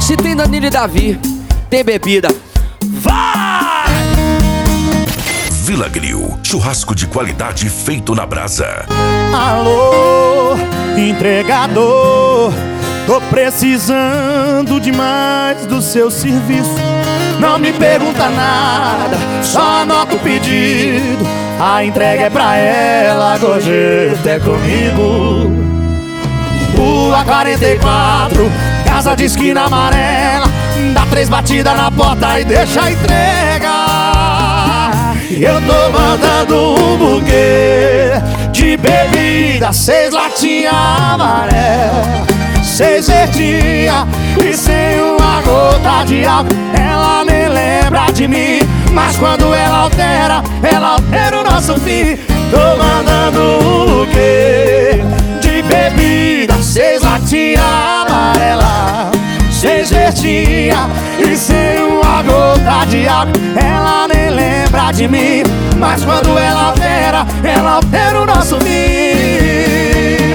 Se tem Danilo e Davi, tem bebida. Vai! Vila Grill, churrasco de qualidade feito na brasa. Alô, entregador, tô precisando demais do seu serviço. Não me pergunta nada, só anota o pedido. A entrega é pra ela, gorjeta é comigo. Rua 44, casa de esquina amarela. Dá 3 batidas na porta e deixa a entrega. Eu tô mandando um buquê de bebida, 6 latinhas amarelas, 6 verdinhas e sem uma gota de álcool. Ela nem lembra de mim, mas quando ela altera o nosso fim. Tô mandando um buquê de bebida, 6 latinhas amarelas, 6 verdinhas e sem uma gota de álcool. Ela nem lembra de mim, mas quando ela altera o nosso fim.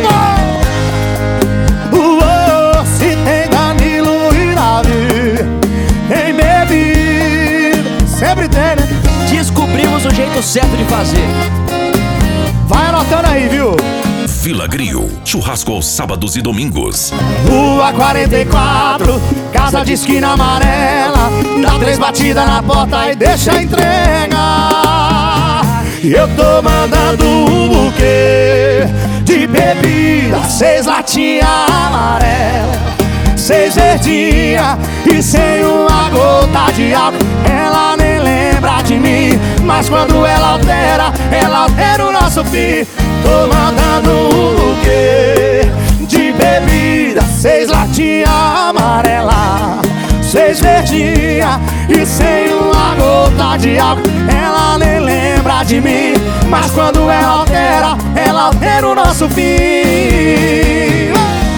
Se tem Danilo e Davi, tem bebida, sempre tem, né? Descobrimos o jeito certo de fazer. Vai anotando aí, viu? Vila Grill, churrasco aos sábados e domingos. Rua 44, casa de esquina amarela. Dá 3 batidas na porta e deixa a entrega. Eu tô mandando um buquê de bebida, 6 latinhas amarelas, 6 verdinhas e sem uma gota de álcool. Ela nem lembra de mim, mas quando ela altera o nosso fim. Tô mandando um buquê de bebida, 6 latinhas amarelas, 6 verdinhas e sem uma gota de álcool. Ela nem lembra de mim, mas quando ela altera o nosso fim.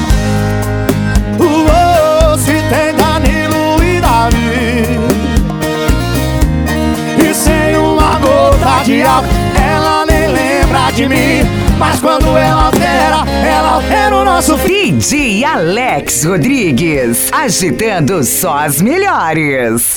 Se tem Danilo e Davi e sem uma gota de álcool. Ela nem lembra de mim, mas quando ela altera o nosso fim. DJ Alex Rodrigues, agitando só as melhores.